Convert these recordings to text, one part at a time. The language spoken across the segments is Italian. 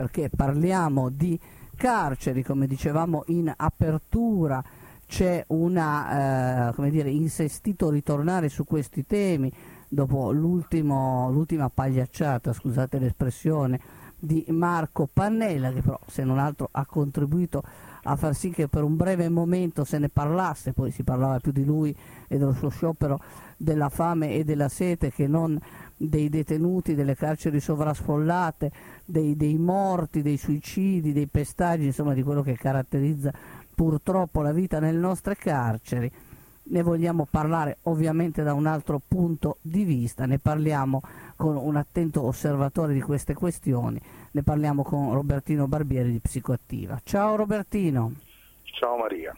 perché parliamo di carceri, come dicevamo in apertura. C'è una, come dire, insistito ritornare su questi temi dopo l'ultima pagliacciata, scusate l'espressione, di Marco Pannella, che però se non altro ha contribuito a far sì che per un breve momento se ne parlasse. Poi si parlava più di lui e dello suo sciopero della fame e della sete che non dei detenuti, delle carceri sovrasfollate, dei morti, dei suicidi, dei pestaggi, insomma di quello che caratterizza purtroppo la vita nelle nostre carceri. Ne vogliamo parlare ovviamente da un altro punto di vista, ne parliamo con un attento osservatore di queste questioni, ne parliamo con Robertino Barbieri di Psicoattiva. Ciao Robertino. Ciao Maria.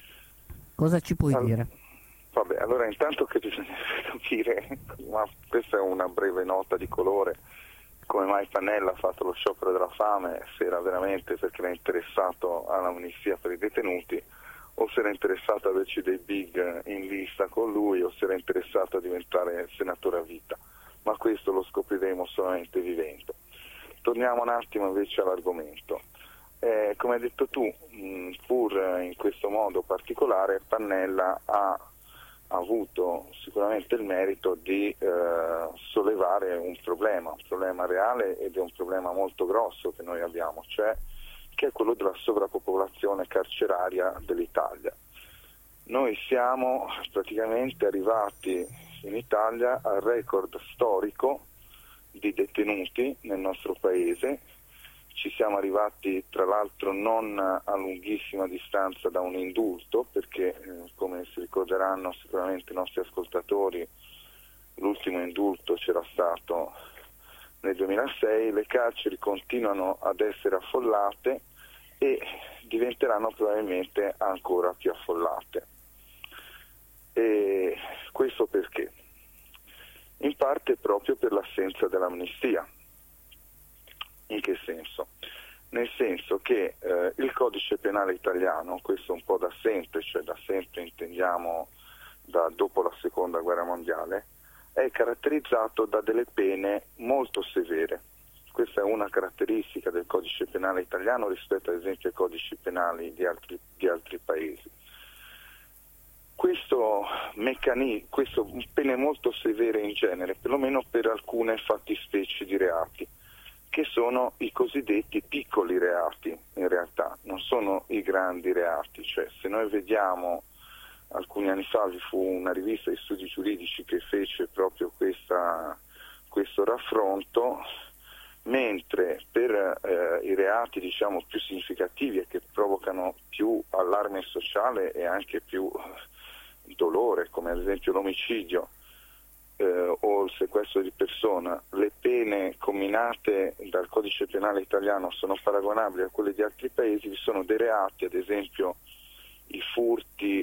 Cosa ci puoi dire? Vabbè, allora intanto che bisogna capire, ma questa è una breve nota di colore, come mai Pannella ha fatto lo sciopero della fame, se era veramente perché era interessato all'amnistia per i detenuti, o se era interessato a averci dei big in lista con lui, o se era interessato a diventare senatore a vita, ma questo lo scopriremo solamente vivendo. Torniamo un attimo invece all'argomento. Come hai detto tu, pur in questo modo particolare, Pannella ha avuto sicuramente il merito di sollevare un problema reale, ed è un problema molto grosso che noi abbiamo, cioè che è quello della sovrappopolazione carceraria dell'Italia. Noi siamo praticamente arrivati in Italia al record storico di detenuti nel nostro paese. Ci siamo arrivati tra l'altro non a lunghissima distanza da un indulto, perché come si ricorderanno sicuramente i nostri ascoltatori, l'ultimo indulto c'era stato nel 2006, le carceri continuano ad essere affollate e diventeranno probabilmente ancora più affollate. E questo perché? In parte proprio per l'assenza dell'amnistia. In che senso? Nel senso che il codice penale italiano, questo un po' da sempre, cioè da sempre intendiamo da dopo la seconda guerra mondiale, è caratterizzato da delle pene molto severe. Questa è una caratteristica del codice penale italiano rispetto ad esempio ai codici penali di altri paesi. Questo pene molto severe in genere, perlomeno per alcune fattispecie di reati, che sono i cosiddetti piccoli reati, in realtà non sono i grandi reati. Cioè, se noi vediamo, alcuni anni fa vi fu una rivista di studi giuridici che fece proprio questo raffronto, mentre per i reati diciamo più significativi e che provocano più allarme sociale e anche più dolore, come ad esempio l'omicidio o il sequestro di persona, le pene comminate dal codice penale italiano sono paragonabili a quelle di altri paesi. Vi sono dei reati, ad esempio i furti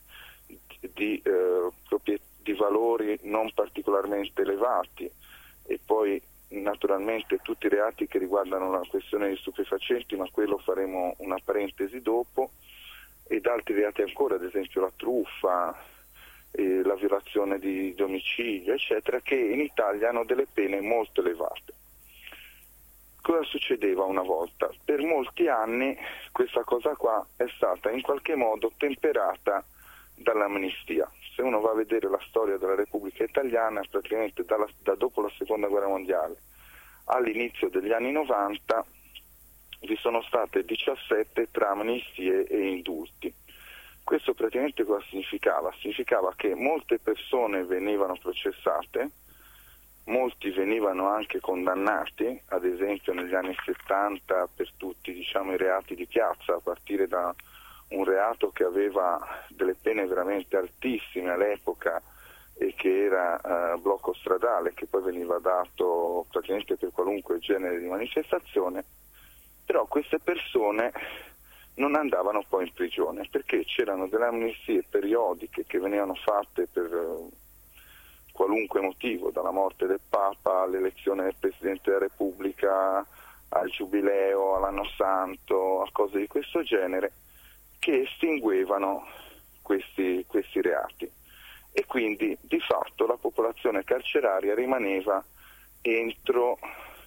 di valori non particolarmente elevati, e poi naturalmente tutti i reati che riguardano la questione di stupefacenti, ma quello faremo una parentesi dopo, ed altri reati ancora, ad esempio la truffa, la violazione di domicilio, eccetera, che in Italia hanno delle pene molto elevate. Cosa succedeva una volta? Per molti anni questa cosa qua è stata in qualche modo temperata dall'amnistia. Se uno va a vedere la storia della Repubblica Italiana, praticamente da dopo la Seconda Guerra Mondiale all'inizio degli anni 90 vi sono state 17 tra amnistie e indulti. Questo praticamente cosa significava? Significava che molte persone venivano processate, molti venivano anche condannati, ad esempio negli anni 70 per tutti diciamo, i reati di piazza, a partire da un reato che aveva delle pene veramente altissime all'epoca e che era blocco stradale, che poi veniva dato praticamente per qualunque genere di manifestazione. Però queste persone non andavano poi in prigione, perché c'erano delle amnistie periodiche che venivano fatte per qualunque motivo, dalla morte del Papa all'elezione del Presidente della Repubblica, al Giubileo, all'Anno Santo, a cose di questo genere, che estinguevano questi reati. E quindi di fatto la popolazione carceraria rimaneva entro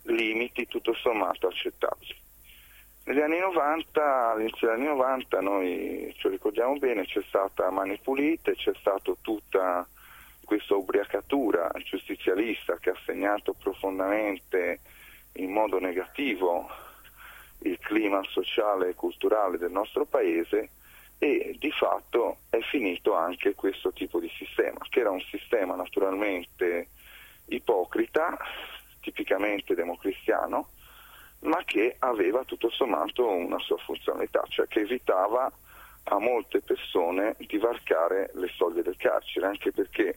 limiti tutto sommato accettabili. Negli anni 90, all'inizio degli anni 90, noi ci ricordiamo bene, c'è stata Mani Pulite, c'è stata tutta questa ubriacatura giustizialista che ha segnato profondamente in modo negativo il clima sociale e culturale del nostro paese, e di fatto è finito anche questo tipo di sistema, che era un sistema naturalmente ipocrita, tipicamente democristiano, ma che aveva tutto sommato una sua funzionalità, cioè che evitava a molte persone di varcare le soglie del carcere, anche perché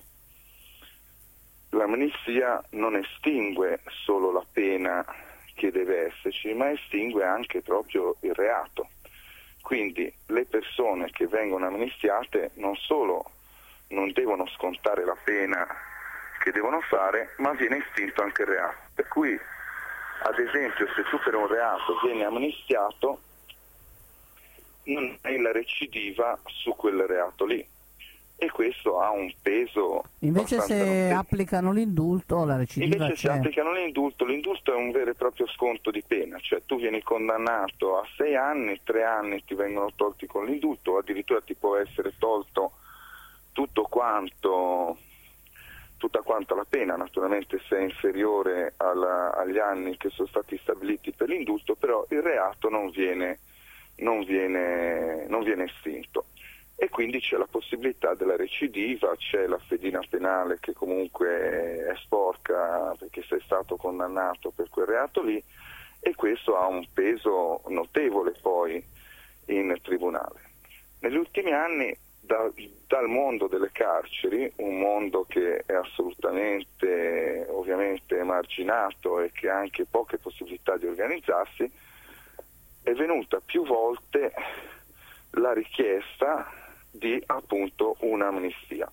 l'amnistia non estingue solo la pena che deve esserci, ma estingue anche proprio il reato. Quindi le persone che vengono amnistiate non solo non devono scontare la pena che devono fare, ma viene estinto anche il reato. Per cui, ad esempio, se tu per un reato vieni amnistiato, non hai la recidiva su quel reato lì. E questo ha un peso. Invece se applicano l'indulto, la recidiva invece c'è. se applicano l'indulto è un vero e proprio sconto di pena, cioè tu vieni condannato a 6 anni, 3 anni ti vengono tolti con l'indulto, o addirittura ti può essere tolto tutta quanta la pena, naturalmente se è inferiore agli anni che sono stati stabiliti per l'indulto, però il reato non viene estinto. E quindi c'è la possibilità della recidiva, c'è la fedina penale che comunque è sporca perché sei stato condannato per quel reato lì, e questo ha un peso notevole poi in tribunale. Negli ultimi anni dal mondo delle carceri, un mondo che è assolutamente ovviamente emarginato e che ha anche poche possibilità di organizzarsi, è venuta più volte la richiesta di appunto un'amnistia.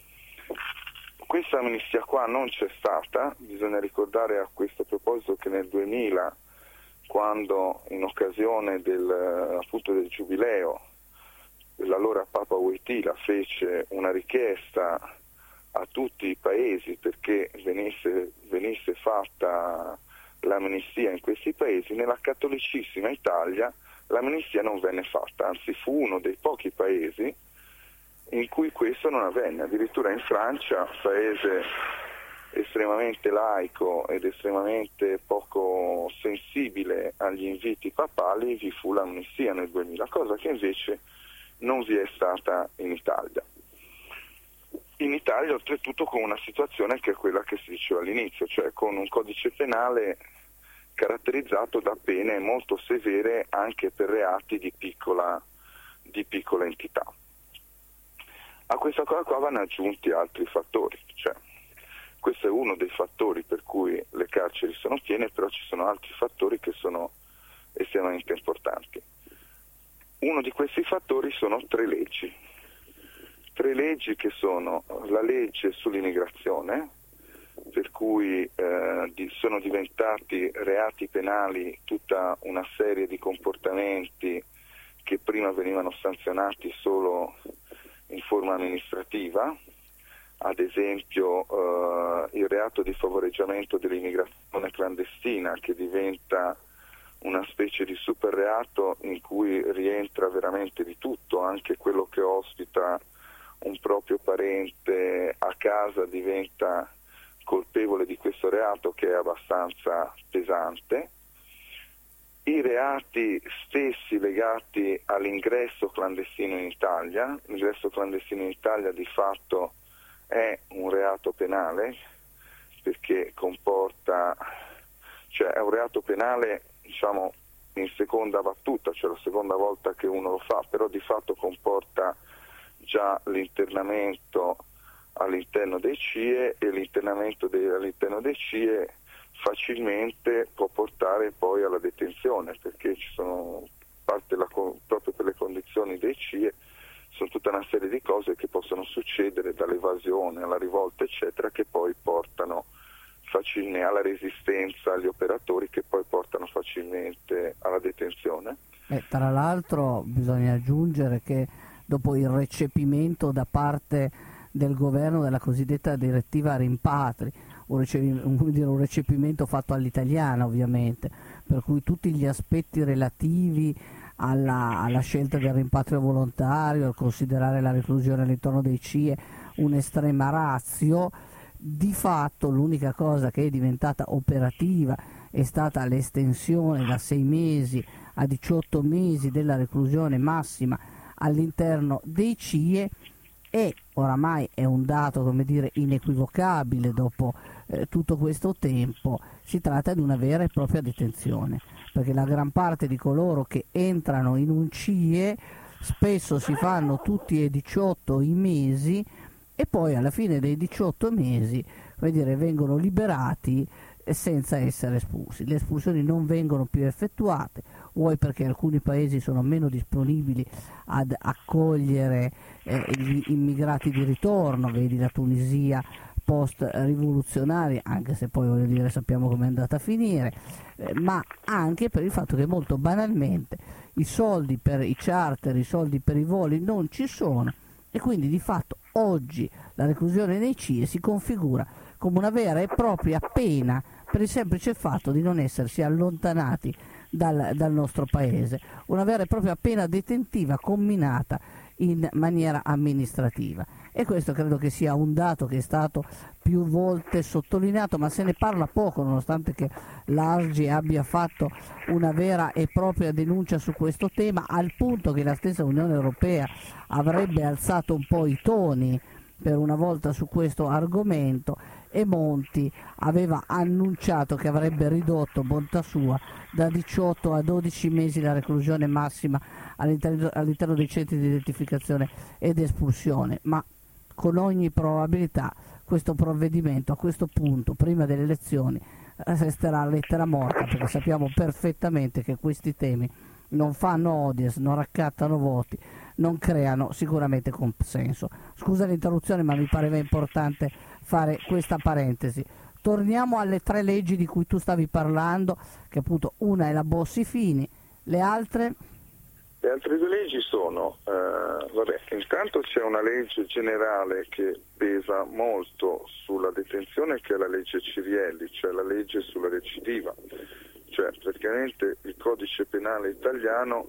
Questa amnistia qua non c'è stata, bisogna ricordare a questo proposito che nel 2000, quando in occasione del giubileo, l'allora Papa Wojtyla fece una richiesta a tutti i paesi perché venisse fatta l'amnistia in questi paesi, nella cattolicissima Italia l'amnistia non venne fatta, anzi fu uno dei pochi paesi in cui questo non avvenne. Addirittura in Francia, paese estremamente laico ed estremamente poco sensibile agli inviti papali, vi fu l'amnistia nel 2000, cosa che invece non vi è stata in Italia. In Italia oltretutto con una situazione che è quella che si diceva all'inizio, cioè con un codice penale caratterizzato da pene molto severe anche per reati di piccola entità. A questa cosa qua vanno aggiunti altri fattori, cioè questo è uno dei fattori per cui le carceri sono piene, però ci sono altri fattori che sono estremamente importanti. Uno di questi fattori sono 3 leggi. 3 leggi che sono la legge sull'immigrazione, per cui sono diventati reati penali tutta una serie di comportamenti che prima venivano sanzionati solo in forma amministrativa, ad esempio il reato di favoreggiamento dell'immigrazione clandestina, che diventa una specie di super reato in cui rientra veramente di tutto, anche quello che ospita un proprio parente a casa diventa colpevole di questo reato, che è abbastanza pesante. I reati stessi legati all'ingresso clandestino in Italia, l'ingresso clandestino in Italia di fatto è un reato penale perché comporta, cioè è un reato penale diciamo in seconda battuta, cioè la seconda volta che uno lo fa, però di fatto comporta già l'internamento all'interno dei CIE, e l'internamento all'interno dei CIE facilmente può portare poi alla detenzione, perché ci sono proprio per le condizioni dei CIE sono tutta una serie di cose che possono succedere, dall'evasione alla rivolta eccetera, che poi portano facilmente alla resistenza agli operatori, che poi portano facilmente alla detenzione. Tra l'altro bisogna aggiungere che dopo il recepimento da parte del governo della cosiddetta direttiva rimpatri, un recepimento fatto all'italiana ovviamente, per cui tutti gli aspetti relativi alla scelta del rimpatrio volontario, al considerare la reclusione all'interno dei CIE un'estrema ratio, di fatto l'unica cosa che è diventata operativa è stata l'estensione da 6 mesi a 18 mesi della reclusione massima all'interno dei CIE, e oramai è un dato, come dire, inequivocabile dopo tutto questo tempo, si tratta di una vera e propria detenzione, perché la gran parte di coloro che entrano in un CIE spesso si fanno tutti e 18 i mesi e poi alla fine dei 18 mesi, come dire, vengono liberati senza essere espulsi. Le espulsioni non vengono più effettuate, vuoi perché alcuni paesi sono meno disponibili ad accogliere gli immigrati di ritorno, vedi la Tunisia post rivoluzionaria, anche se poi, voglio dire, sappiamo come è andata a finire, ma anche per il fatto che molto banalmente i soldi per i charter, i soldi per i voli non ci sono, e quindi di fatto oggi la reclusione nei CIE si configura come una vera e propria pena per il semplice fatto di non essersi allontanati dal nostro paese, una vera e propria pena detentiva comminata in maniera amministrativa. E questo credo che sia un dato che è stato più volte sottolineato, ma se ne parla poco, nonostante che l'ASGI abbia fatto una vera e propria denuncia su questo tema, al punto che la stessa Unione Europea avrebbe alzato un po' i toni per una volta su questo argomento, e Monti aveva annunciato che avrebbe ridotto, bontà sua, da 18 a 12 mesi la reclusione massima all'interno dei centri di identificazione ed espulsione, ma con ogni probabilità questo provvedimento a questo punto, prima delle elezioni, resterà lettera morta, perché sappiamo perfettamente che questi temi non fanno audience, non raccattano voti, non creano sicuramente consenso. Scusa l'interruzione, ma mi pareva importante fare questa parentesi. Torniamo alle 3 leggi di cui tu stavi parlando, che appunto una è la Bossi-Fini, le altre? Le altre 2 leggi sono, intanto c'è una legge generale che pesa molto sulla detenzione, che è la legge Cirielli, cioè la legge sulla recidiva, cioè praticamente il codice penale italiano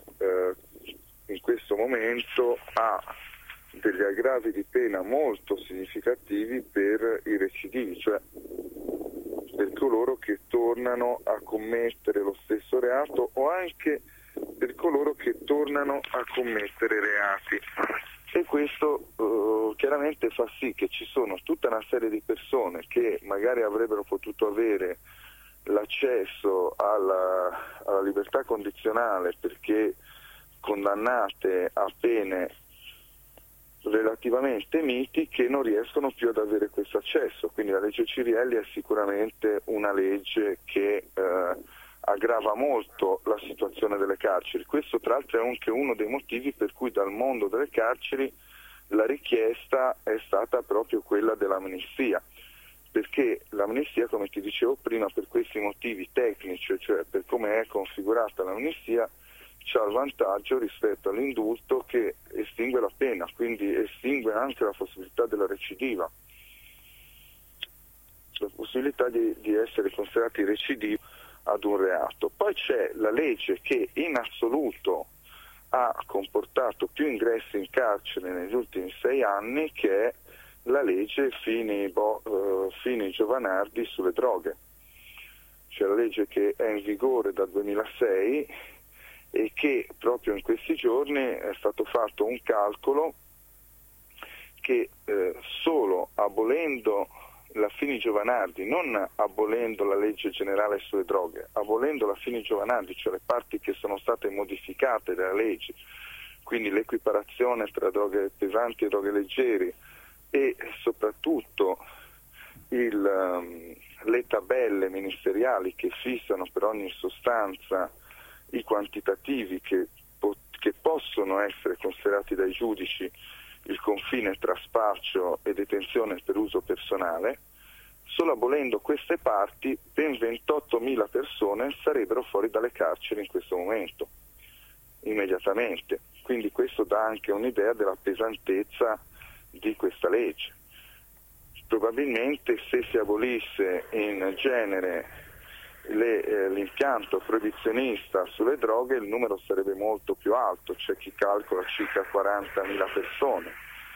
in questo momento ha degli aggravi di pena molto significativi per i recidivi, cioè per coloro che tornano a commettere lo stesso reato o anche per coloro che tornano a commettere reati. E questo chiaramente fa sì che ci sono tutta una serie di persone che magari avrebbero potuto avere l'accesso alla libertà condizionale perché condannate a pene relativamente miti, che non riescono più ad avere questo accesso. Quindi la legge Cirielli è sicuramente una legge che aggrava molto la situazione delle carceri. Questo tra l'altro è anche uno dei motivi per cui dal mondo delle carceri la richiesta è stata proprio quella dell'amnistia, perché l'amnistia, come ti dicevo prima, per questi motivi tecnici, cioè per come è configurata l'amnistia, c'ha il vantaggio rispetto all'indulto che estingue la pena, quindi estingue anche la possibilità della recidiva, la possibilità di essere considerati recidivi ad un reato. Poi c'è la legge che in assoluto ha comportato più ingressi in carcere negli ultimi 6 anni, che è la legge Fini-Giovanardi sulle droghe, cioè la legge che è in vigore dal 2006 e che proprio in questi giorni è stato fatto un calcolo che solo abolendo la Fini-Giovanardi, non abolendo la legge generale sulle droghe, abolendo la Fini-Giovanardi, cioè le parti che sono state modificate dalla legge, quindi l'equiparazione tra droghe pesanti e droghe leggeri e soprattutto le tabelle ministeriali che fissano per ogni sostanza i quantitativi che possono essere considerati dai giudici il confine tra spaccio e detenzione per uso personale. Solo abolendo queste parti ben 28.000 persone sarebbero fuori dalle carceri in questo momento, immediatamente. Quindi questo dà anche un'idea della pesantezza di questa legge. probabilmente se si abolisse in genere l'impianto proibizionista sulle droghe il numero sarebbe molto più alto, c'è chi calcola circa 40.000 persone,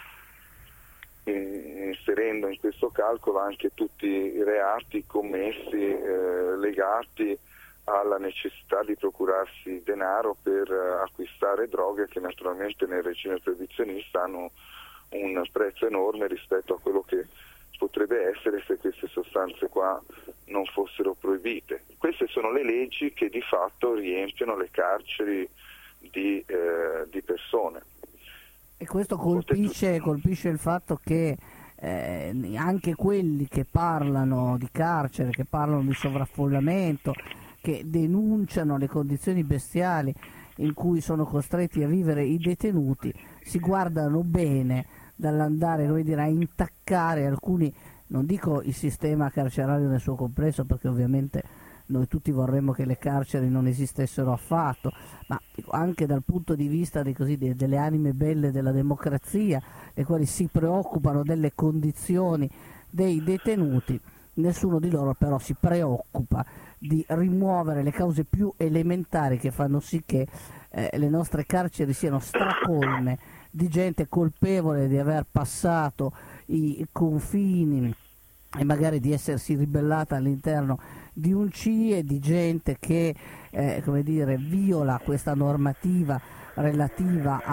inserendo in questo calcolo anche tutti i reati commessi legati alla necessità di procurarsi denaro per acquistare droghe che naturalmente nel regime proibizionista hanno un prezzo enorme rispetto a quello che potrebbe essere se queste sostanze qua non fossero proibite. Queste sono le leggi che di fatto riempiono le carceri di persone. E questo colpisce il fatto che anche quelli che parlano di carcere, che parlano di sovraffollamento, che denunciano le condizioni bestiali in cui sono costretti a vivere i detenuti, si guardano bene dall'andare, come dire, a intaccare alcuni, non dico il sistema carcerario nel suo complesso, perché ovviamente noi tutti vorremmo che le carceri non esistessero affatto, ma anche dal punto di vista delle anime belle della democrazia, le quali si preoccupano delle condizioni dei detenuti. Nessuno di loro però si preoccupa di rimuovere le cause più elementari che fanno sì che le nostre carceri siano stracolme di gente colpevole di aver passato i confini e magari di essersi ribellata all'interno di un CIE, di gente che viola questa normativa relativa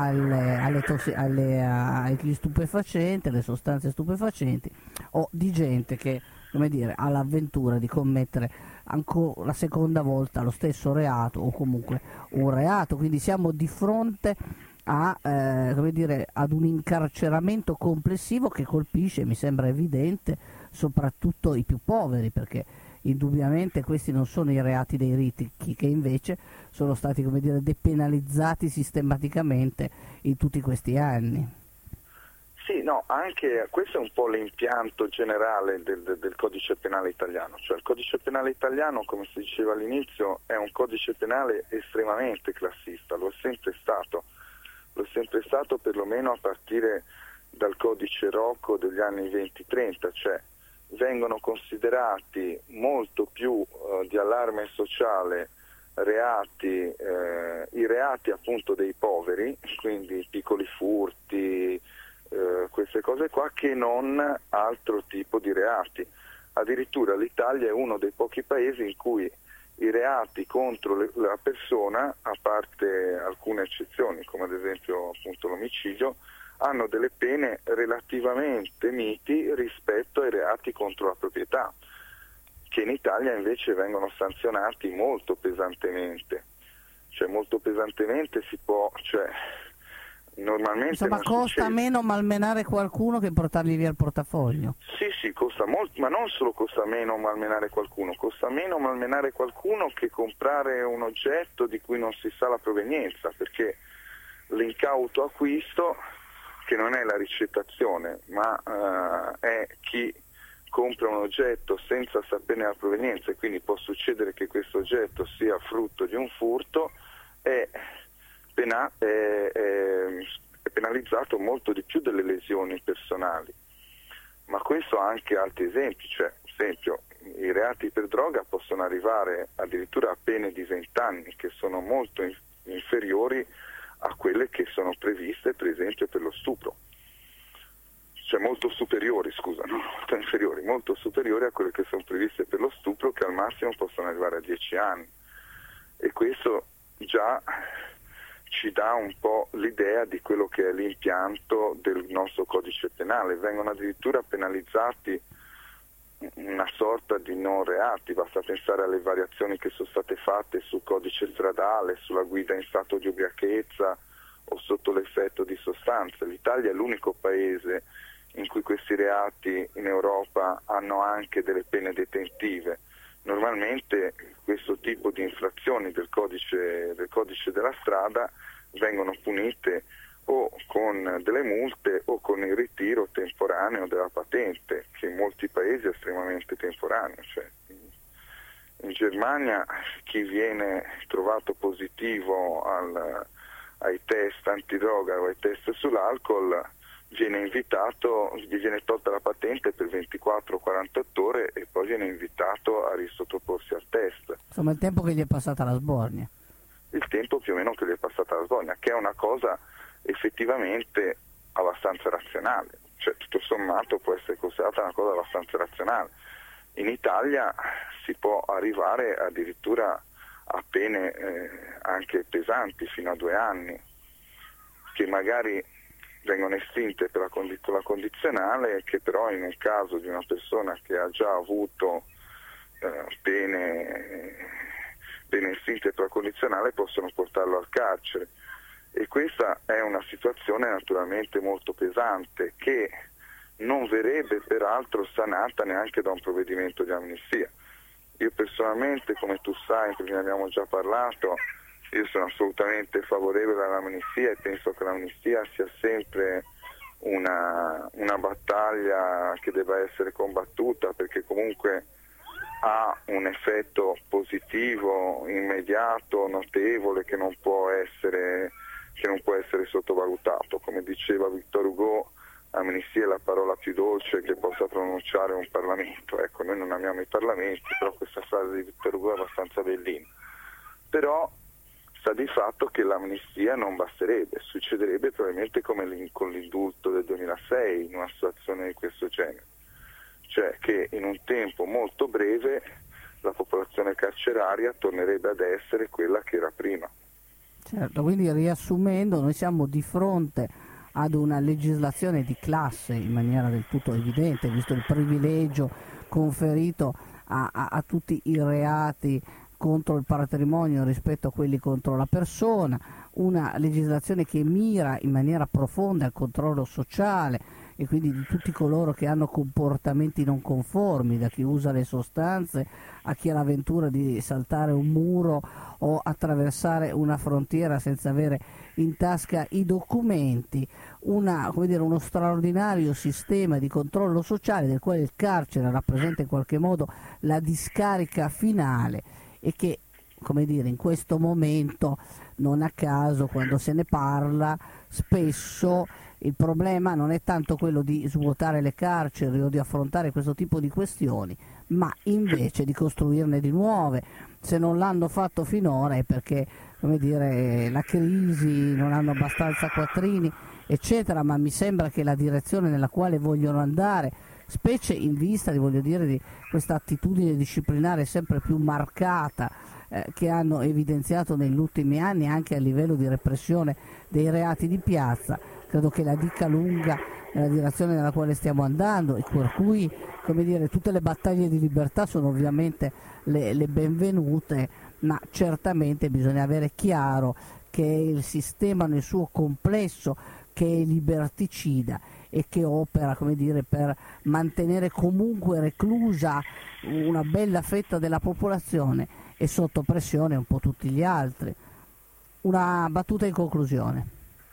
agli stupefacenti, alle sostanze stupefacenti, o di gente che ha l'avventura di commettere ancora la seconda volta lo stesso reato o comunque un reato. Quindi siamo di fronte ad un incarceramento complessivo che colpisce, mi sembra evidente, soprattutto i più poveri, perché indubbiamente questi non sono i reati dei ricchi, che invece sono stati depenalizzati sistematicamente in tutti questi anni. Sì, no, anche questo è un po' l'impianto generale del codice penale italiano, cioè il codice penale italiano, come si diceva all'inizio, è un codice penale estremamente classista, lo è sempre stato perlomeno a partire dal codice Rocco degli anni 20-30, cioè vengono considerati molto più di allarme sociale i reati appunto dei poveri, quindi piccoli furti, queste cose qua, che non altro tipo di reati. Addirittura l'Italia è uno dei pochi paesi in cui i reati contro la persona, a parte alcune eccezioni come ad esempio appunto l'omicidio, hanno delle pene relativamente miti rispetto ai reati contro la proprietà, che in Italia invece vengono sanzionati molto pesantemente. Cioè molto pesantemente normalmente insomma costa meno malmenare qualcuno che portargli via il portafoglio. Sì, costa molto, ma non solo costa meno malmenare qualcuno, costa meno malmenare qualcuno che comprare un oggetto di cui non si sa la provenienza, perché l'incauto acquisto, che non è la ricettazione, ma è chi compra un oggetto senza saperne la provenienza, e quindi può succedere che questo oggetto sia frutto di un furto, è penalizzato molto di più delle lesioni personali. Ma questo ha anche altri esempi, cioè ad esempio i reati per droga possono arrivare addirittura a pene di 20 anni, che sono molto inferiori a quelle che sono previste per esempio per lo stupro, cioè molto superiori a quelle che sono previste per lo stupro, che al massimo possono arrivare a 10 anni. E questo già ci dà un po' l'idea di quello che è l'impianto del nostro codice penale. Vengono addirittura penalizzati una sorta di non reati, basta pensare alle variazioni che sono state fatte sul codice stradale, sulla guida in stato di ubriachezza o sotto l'effetto di sostanze. L'Italia è l'unico paese in cui questi reati in Europa hanno anche delle pene detentive. Normalmente questo tipo di infrazioni del codice della strada vengono punite o con delle multe o con il ritiro temporaneo della patente, che in molti paesi è estremamente temporaneo. Cioè, in Germania chi viene trovato positivo ai test antidroga o ai test sull'alcol gli viene tolta la patente per 24-48 ore e poi viene invitato a risottoporsi al test. Insomma, il tempo che gli è passata la sbornia. Il tempo più o meno che gli è passata la sbornia, che è una cosa effettivamente abbastanza razionale, cioè tutto sommato può essere considerata una cosa abbastanza razionale. In Italia si può arrivare addirittura a pene anche pesanti, fino a 2 anni, che magari vengono estinte per la condizionale, che però in un caso di una persona che ha già avuto pene estinte per la condizionale possono portarlo al carcere. E questa è una situazione naturalmente molto pesante, che non verrebbe peraltro sanata neanche da un provvedimento di amnistia. Io personalmente, come tu sai, perché ne abbiamo già parlato, io sono assolutamente favorevole all'amnistia e penso che l'amnistia sia sempre una battaglia che debba essere combattuta, perché comunque ha un effetto positivo, immediato, notevole, che non può essere sottovalutato. Come diceva Victor Hugo, amnistia è la parola più dolce che possa pronunciare un Parlamento. Ecco, noi non amiamo i Parlamenti, però questa frase di Victor Hugo è abbastanza bellina. Però sta di fatto che l'amnistia non basterebbe, succederebbe probabilmente come con l'indulto del 2006 in una situazione di questo genere, cioè che in un tempo molto breve la popolazione carceraria tornerebbe ad essere quella che era prima. Certo, quindi riassumendo, noi siamo di fronte ad una legislazione di classe in maniera del tutto evidente, visto il privilegio conferito a tutti i reati contro il patrimonio rispetto a quelli contro la persona, una legislazione che mira in maniera profonda al controllo sociale e quindi di tutti coloro che hanno comportamenti non conformi, da chi usa le sostanze a chi ha l'avventura di saltare un muro o attraversare una frontiera senza avere in tasca i documenti, uno straordinario sistema di controllo sociale del quale il carcere rappresenta in qualche modo la discarica finale e che, come dire, in questo momento, non a caso, quando se ne parla, spesso il problema non è tanto quello di svuotare le carceri o di affrontare questo tipo di questioni, ma invece di costruirne di nuove. Se non l'hanno fatto finora è perché, come dire, la crisi, non hanno abbastanza quattrini, eccetera, ma mi sembra che la direzione nella quale vogliono andare, specie in vista di questa attitudine disciplinare sempre più marcata che hanno evidenziato negli ultimi anni anche a livello di repressione dei reati di piazza, credo che la dica lunga nella direzione nella quale stiamo andando, e per cui, come dire, tutte le battaglie di libertà sono ovviamente le benvenute, ma certamente bisogna avere chiaro che è il sistema nel suo complesso che è liberticida e che opera, come dire, per mantenere comunque reclusa una bella fetta della popolazione e sotto pressione un po' tutti gli altri. Una battuta in conclusione.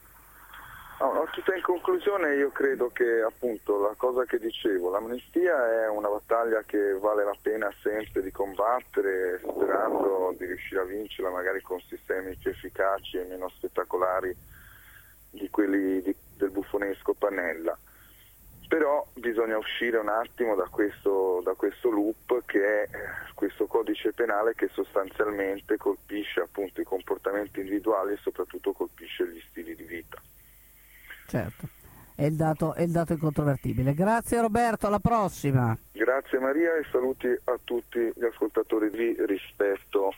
In conclusione, io credo che appunto la cosa che dicevo, l'amnistia è una battaglia che vale la pena sempre di combattere, sperando di riuscire a vincerla magari con sistemi più efficaci e meno spettacolari di quelli del buffonesco Pannella. Però bisogna uscire un attimo da questo loop che è questo codice penale che sostanzialmente colpisce appunto i comportamenti individuali e soprattutto colpisce gli stili di vita. Certo, è il dato incontrovertibile. Grazie Roberto, alla prossima. Grazie Maria e saluti a tutti gli ascoltatori di Rispetto.